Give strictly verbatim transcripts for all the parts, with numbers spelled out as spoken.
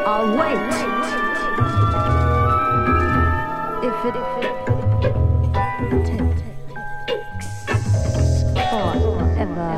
I'll wait. If it, if it takes forever.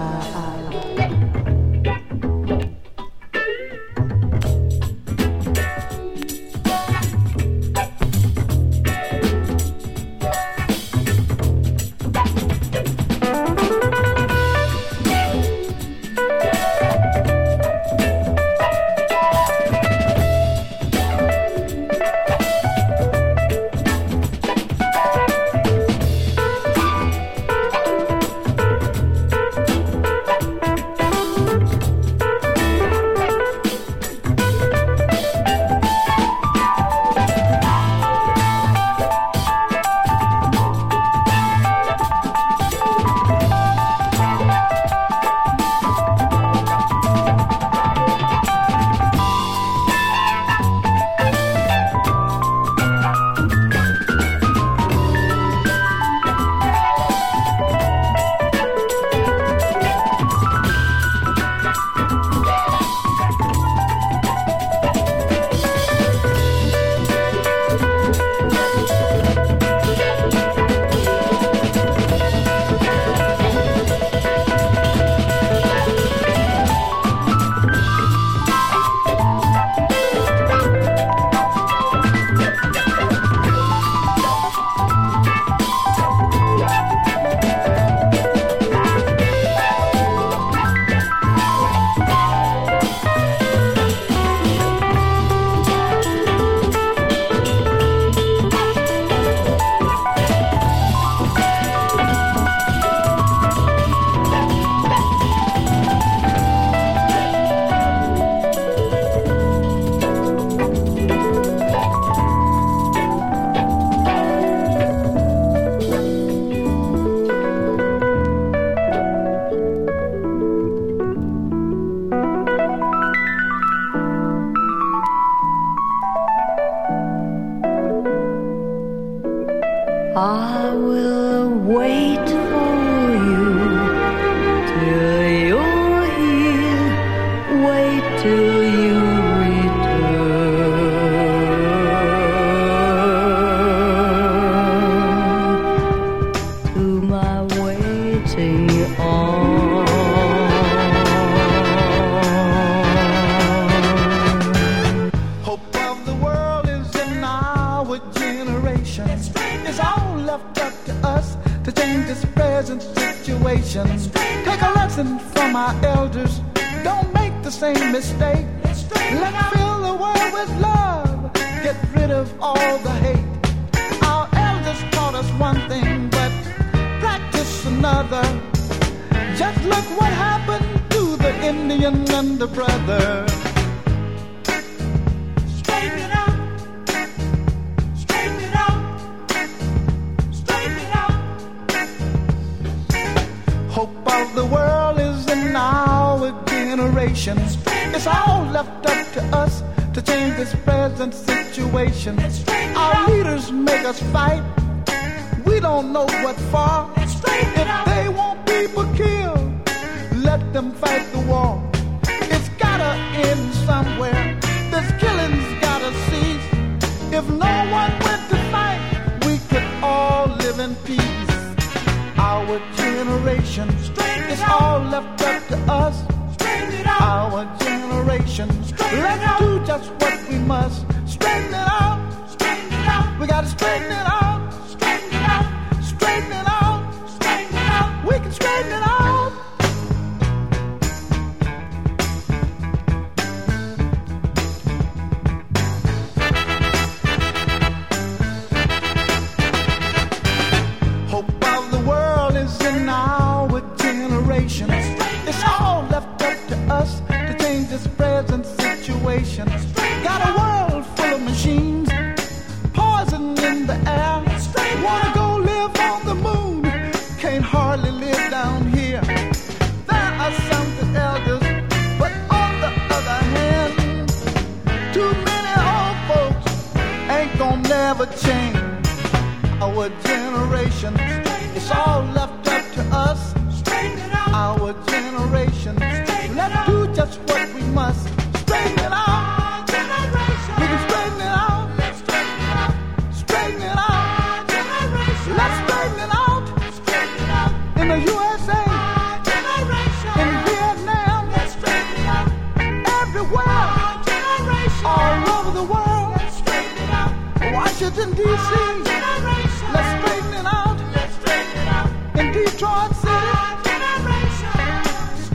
I will wait for you till you're here. Wait till you return to my waiting arms. Hope of the world is in our generation. It's all left up to us to change this present situation. Take a lesson from our elders. Don't make the same mistake. Let's fill the world with love. Get rid of all the hate. Our elders taught us one thing, but practice another. Just look what happened to the Indian and the brother. Straighten it out. Straighten it out. Straighten it out. Hope of the world is in our generation. It's all left up to us to change this present situation. Our leaders make us fight. We don't know what for. If they want people killed, let them fight the war. It's gotta end somewhere. This killing's gotta cease. If no one went to fight, we could all live in peace. Our generation, it's all left up to us. Our generation, let's do just what we must. Straighten it out. We gotta straighten it out. Straighten it out. Straighten it out. Straighten it out. We can straighten it out. Hope of the world is in our generation. It's all left up to us to change this present situation. Got a world full of machines, poison in the air. Wanna go live on the moon, can't hardly live down here. There are some that elders, but on the other hand, too many old folks ain't gonna never change. Our generation, it's all left up to us. Our generation, let's do just what we must. Straighten it out.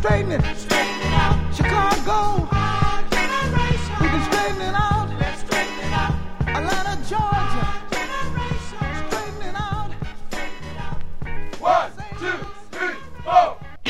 straighten it. Straighten it out. Chicago. Our generation. We can straighten it out. Let's straighten it out. Atlanta, Georgia. Generation. Straighten it out. Straighten it out. One, two, three, four.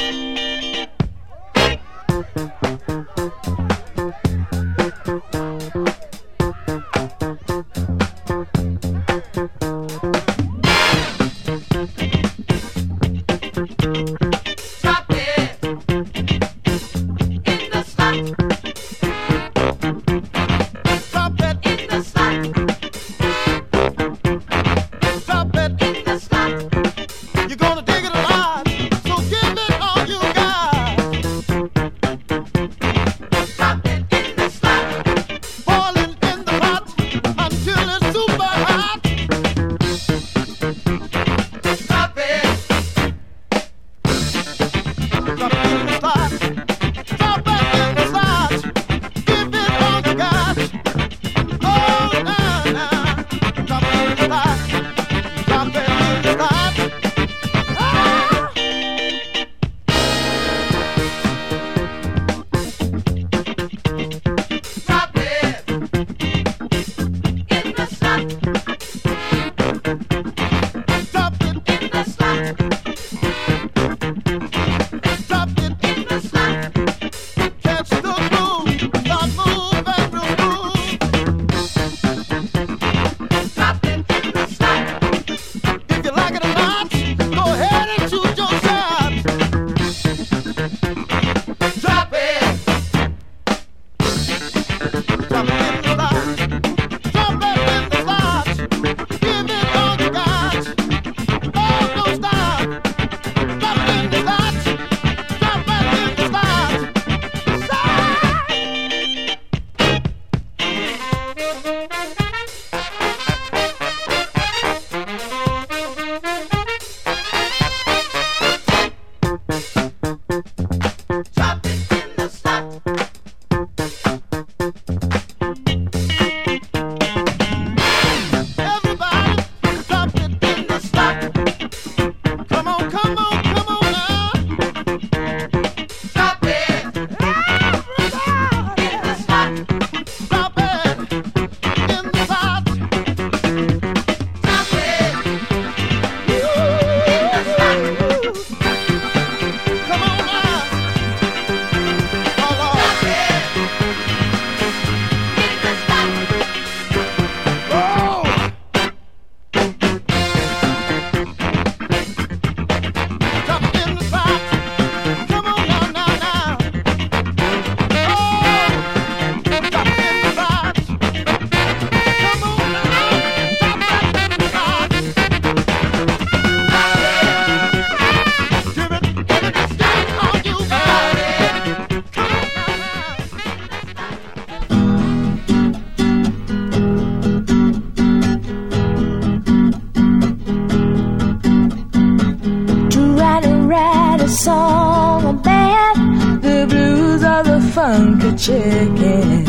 Chicken,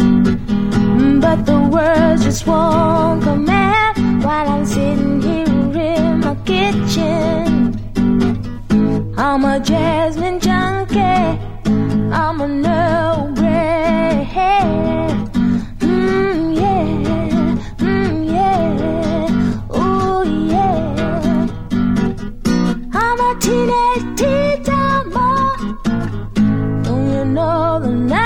but the words just won't come out while I'm sitting here in my kitchen. I'm a Jasmine junkie, I'm a no bread. Mmm, yeah, mmm, yeah, ooh, yeah. I'm a teenage tea timer, don't you know the night?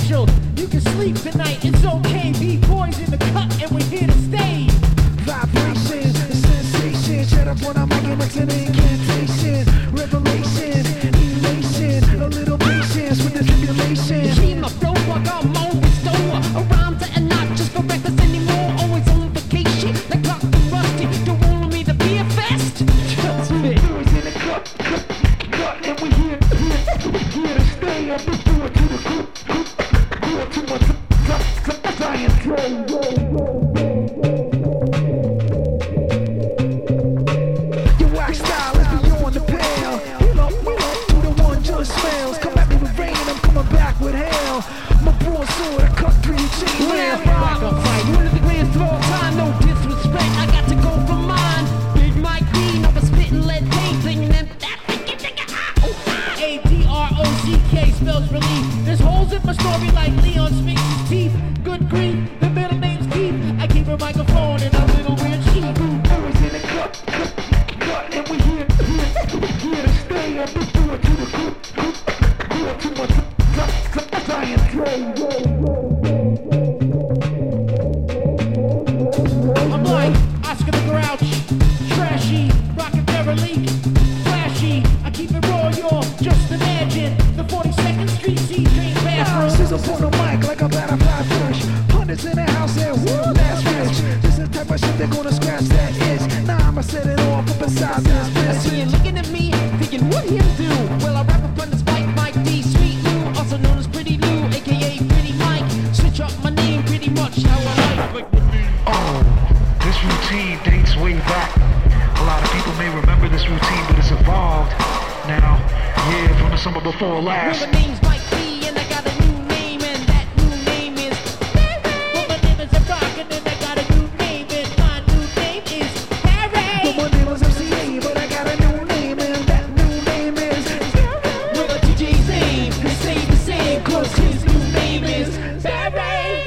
special. You can sleep tonight, it's okay. B-boys in the cut and we're here to stay. Vibration, sensation, shut up when I'm making what's an incantation. Revelation, elation, a little patience with the tribulation. Keep my flow like I'm always stower. Around to and not just for breakfast anymore. Always on vacation, like Rock and Rusty. Don't want me to be a fest. Trust me. Boys in the cut, cut, cut, and we here, here, here to stay up the door to the group, group, door to my science. Your wax style is beyond the pale. Heal up, heal up, you the one just fails. Come at me with rain, I'm coming back with hail. My broadsword, I cut through your chain mail. Rock a fight, one of the greatest of all time. No disrespect, I got to go for mine. Big Mike D, never spitting lead paint, singing them. A D R O C K spells relief. There's holes in my story like Leon Spinks' teeth. Good grief, the middle name's Keith. I keep a microphone and a little weird sheep. Boys in the cut, cut, cut, and we here, here, here to stay up the door to the group, group, door to my science. I'm like Oscar the Grouch, trashy, rockin' derelict, flashy. I keep it raw, y'all. Just imagine the forty-second Street C-Train bathroom. Sizzle on the mic like a butterfly fish. Hundreds in the house and woo, that's rich. This is the type of shit they're gonna scratch that itch. Nah, I'ma set it off up beside this bitch. I see you looking at me, thinking what him do? Well, I rap up on this mic, Mike D, Sweet Lou, also known as Pretty Lou, aka Pretty Mike. Switch up my name pretty much how I like. Oh, this routine dates way back. A lot of people may remember this routine, but it's evolved now. Yeah, from the summer before last. Well, my name's Mike D, and I got a new name, and that new name is Harry. Well, my name is Rock, and then I got a new name, and my new name is Harry. But my name was M C A, but I got a new name, and that new name is Harry. Well, the D J's aim can stay the same, cause his new name is Harry.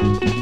Thank you.